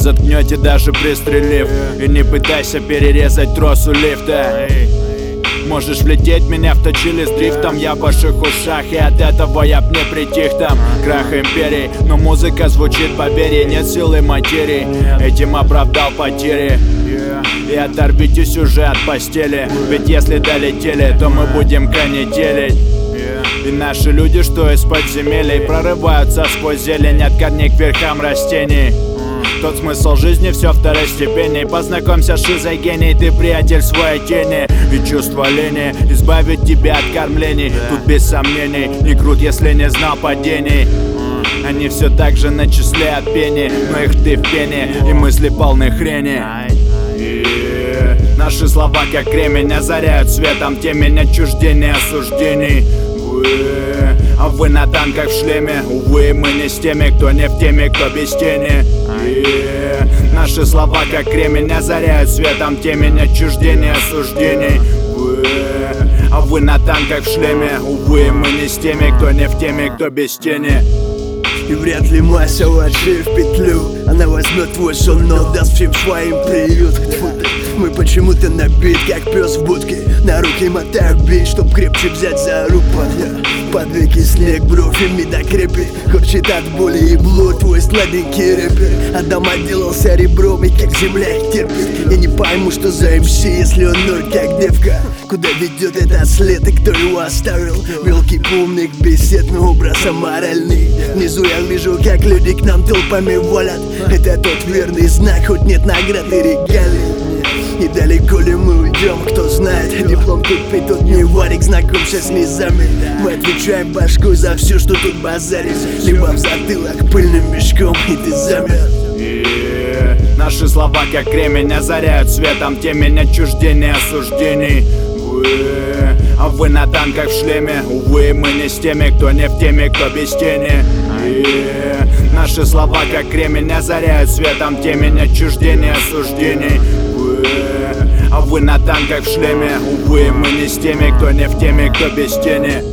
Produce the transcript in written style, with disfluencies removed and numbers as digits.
заткнете, даже пристрелив. И не пытайся перерезать трос у лифта. Можешь влететь, меня вточили с дрифтом. Я в ваших ушах, и от этого я б не притих там. Крах империи, но музыка звучит, поверь, нет силы материи. Этим оправдал потери. И оторвитесь уже от постели, ведь если долетели, то мы будем канителить. И наши люди, что из подземелий, прорываются сквозь зелень от корней к верхам растений. Тот смысл жизни все второстепенней. Познакомься с шизогенией, ты приятель своей тени. И чувство лени избавит тебя от кормлений. Тут без сомнений, не крут, если не знал падений. Они все так же на числе от пени, но их ты в пене, и мысли полны хрени. Наши слова как кремень озаряют светом темень отчуждения осуждений. А вы на танках в шлеме. Увы, мы не с теми, кто не в теме, кто без тени. Наши слова как кремень озаряют светом темень отчуждения осуждений. А вы на танках в шлеме. Увы, мы не с теми, кто не в теме, кто без тени. И вряд ли масса вложи в петлю. Она возьмет твой сон, но даст всем своим приют. Мы почему-то набит, как пес в будке. На руки мотаю бей, чтоб крепче взять за руку. Под веки снег, бровями до крепи. Корчит от боли и блуд твой сладенький рэпер. Адам отделался ребром и как земля их терпит. Я не пойму, что за МС, если он ноль, как девка. Куда ведет этот след и кто его оставил? Мелкий умник, беседный образ аморальный. Внизу я вижу, как люди к нам толпами валят. Это тот верный знак, хоть нет наград и регалий. И далеко ли мы уйдем, кто знает. Диплом купить тут не варик, знакомься с низами. Мы отвечаем башкой за все, что тут базарит. Либо в затылок пыльным мешком, и ты замер. Наши слова как кремень озаряют светом темень отчуждения осуждений. А вы на танках в шлеме. Увы, мы не с теми, кто не в теме, кто без тени. Наши слова как кремень озаряют светом темень отчуждения осуждений. А вы на танках в шлеме. Увы, мы не с теми, кто не в теме, кто без тени.